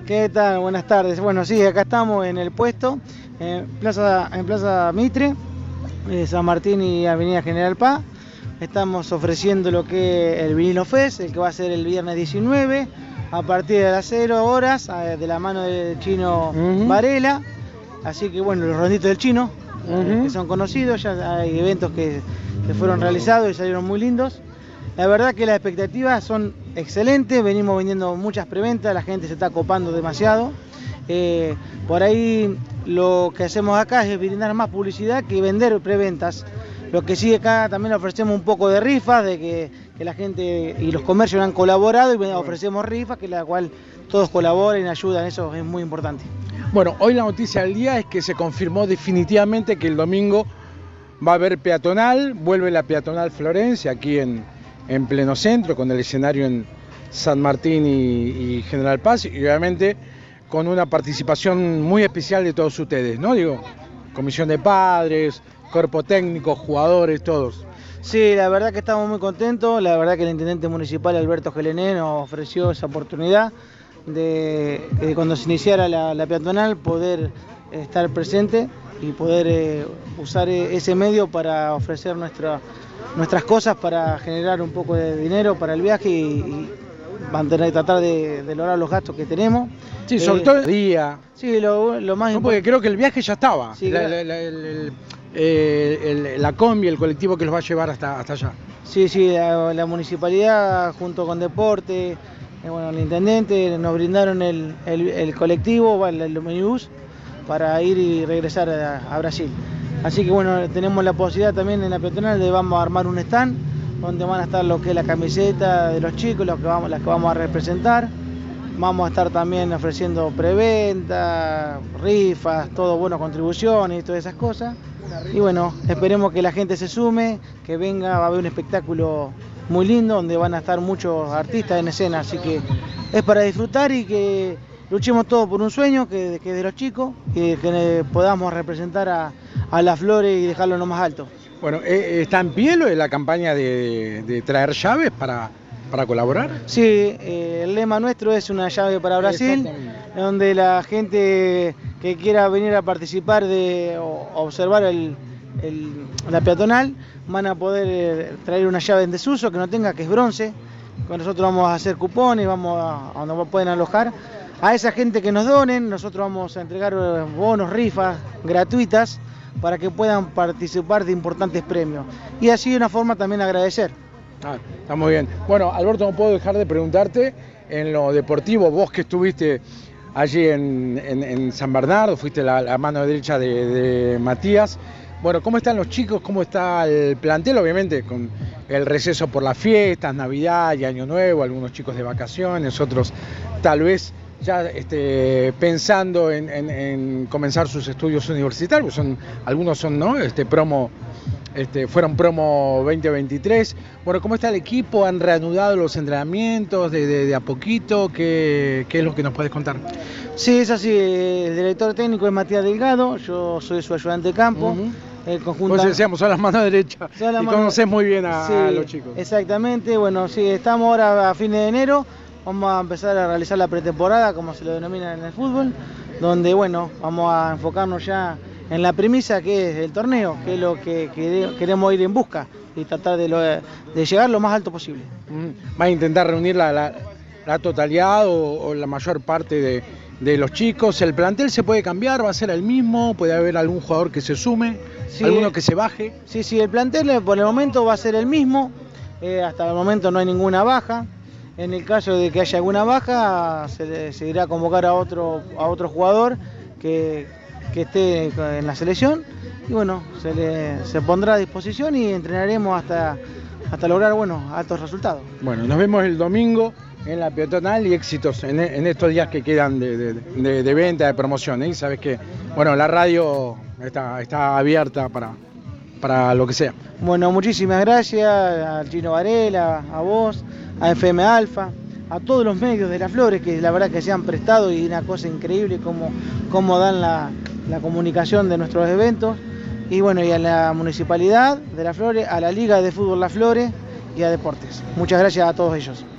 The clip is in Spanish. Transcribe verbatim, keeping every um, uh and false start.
¿Qué tal? Buenas tardes. Bueno, sí, acá estamos en el puesto, en Plaza, en Plaza Mitre, eh, San Martín y Avenida General Paz. Estamos ofreciendo lo que es el Vinilo Fest, el que va a ser el viernes diecinueve, a partir de las cero horas, de la mano del Chino uh-huh. Varela. Así que bueno, los ronditos del Chino, uh-huh. que son conocidos, ya hay eventos que, que fueron realizados y salieron muy lindos. La verdad que las expectativas son excelentes, venimos vendiendo muchas preventas, la gente se está copando demasiado. Eh, por ahí lo que hacemos acá es brindar más publicidad que vender preventas. Lo que sí, acá también ofrecemos un poco de rifas, de que, que la gente y los comercios han colaborado y ofrecemos rifas, que la cual todos colaboren, ayudan, eso es muy importante. Bueno, hoy la noticia del día es que se confirmó definitivamente que el domingo va a haber peatonal, vuelve la peatonal Florencia aquí en, en pleno centro, con el escenario en San Martín y, y General Paz, y obviamente con una participación muy especial de todos ustedes, ¿no? Digo, comisión de padres, cuerpo técnico, jugadores, todos. Sí, la verdad que estamos muy contentos, la verdad que el intendente municipal Alberto Gelené nos ofreció esa oportunidad de, de cuando se iniciara la, la peatonal poder estar presente y poder eh, usar ese medio para ofrecer nuestra, nuestras cosas, para generar un poco de dinero para el viaje y, y mantener, tratar de, de lograr los gastos que tenemos. Sí, sobre eh, todo el día. Sí, lo, lo más no, porque creo que el viaje ya estaba. Sí, la, la, la, el, el, eh, el, la combi, el colectivo que los va a llevar hasta, hasta allá. Sí, sí, la, la municipalidad junto con Deporte, eh, bueno, el intendente nos brindaron el, el, el colectivo, el, el minibús, para ir y regresar a, a Brasil. Así que bueno, tenemos la posibilidad también en la peatonal de vamos a armar un stand donde van a estar lo que es la camiseta de los chicos, los que vamos, las que vamos a representar. Vamos a estar también ofreciendo preventa, rifas, todo, bueno, contribuciones y todas esas cosas. Y bueno, esperemos que la gente se sume, que venga, va a haber un espectáculo muy lindo donde van a estar muchos artistas en escena, así que es para disfrutar y que luchemos todos por un sueño que, que es de los chicos y que podamos representar a, a las Flores y dejarlo en lo más alto. Bueno, ¿está en pie lo de la campaña de, de traer llaves para, para colaborar? Sí, eh, el lema nuestro es una llave para Brasil, donde la gente que quiera venir a participar de o observar el, el, la peatonal van a poder eh, traer una llave en desuso que no tenga, que es bronce. Con nosotros vamos a hacer cupones, vamos a, a donde pueden alojar. A esa gente que nos donen, nosotros vamos a entregar bonos, rifas gratuitas para que puedan participar de importantes premios. Y así de una forma también agradecer. Ah, está muy bien. Bueno, Alberto, no puedo dejar de preguntarte, en lo deportivo, vos que estuviste allí en, en, en San Bernardo, fuiste la, la mano derecha de, de Matías. Bueno, ¿cómo están los chicos? ¿Cómo está el plantel? Obviamente con el receso por las fiestas, Navidad y Año Nuevo, algunos chicos de vacaciones, otros tal vez ya este, pensando en, en, en comenzar sus estudios universitarios, son, algunos son, ¿no? Este, promo, este, fueron promo veinte veintitrés. Bueno, ¿cómo está el equipo? ¿Han reanudado los entrenamientos de, de, de a poquito? ¿Qué, ¿Qué es lo que nos puedes contar? Sí, es así, el director técnico es Matías Delgado, yo soy su ayudante de campo. Uh-huh. El conjunto... Pues decíamos, son las manos derechas y mano... conocés muy bien a, sí, a los chicos. Exactamente, bueno, sí, estamos ahora a fines de enero. Vamos a empezar a realizar la pretemporada, como se lo denomina en el fútbol, donde bueno, vamos a enfocarnos ya en la premisa que es el torneo, que es lo que queremos ir en busca y tratar de, lo, de llegar lo más alto posible. ¿Va a intentar reunir la, la, la totalidad o, o la mayor parte de, de los chicos? ¿El plantel se puede cambiar? ¿Va a ser el mismo? ¿Puede haber algún jugador que se sume? Sí, ¿alguno que se baje? Sí, sí, el plantel por el momento va a ser el mismo, eh, hasta el momento no hay ninguna baja. En el caso de que haya alguna baja, se le seguirá a convocar a otro, a otro jugador que, que esté en la selección y bueno, se, le, se pondrá a disposición y entrenaremos hasta, hasta lograr bueno, altos resultados. Bueno, nos vemos el domingo en la peatonal y éxitos en, en estos días que quedan de, de, de, de venta, de promoción. ¿eh? Sabes que bueno, la radio está, está abierta para, para lo que sea. Bueno, muchísimas gracias al Chino Varela, a vos, a F M Alfa, a todos los medios de las Flores que la verdad que se han prestado y una cosa increíble como, como dan la, la comunicación de nuestros eventos y bueno, y a la Municipalidad de las Flores, a la Liga de Fútbol Las Flores y a Deportes. Muchas gracias a todos ellos.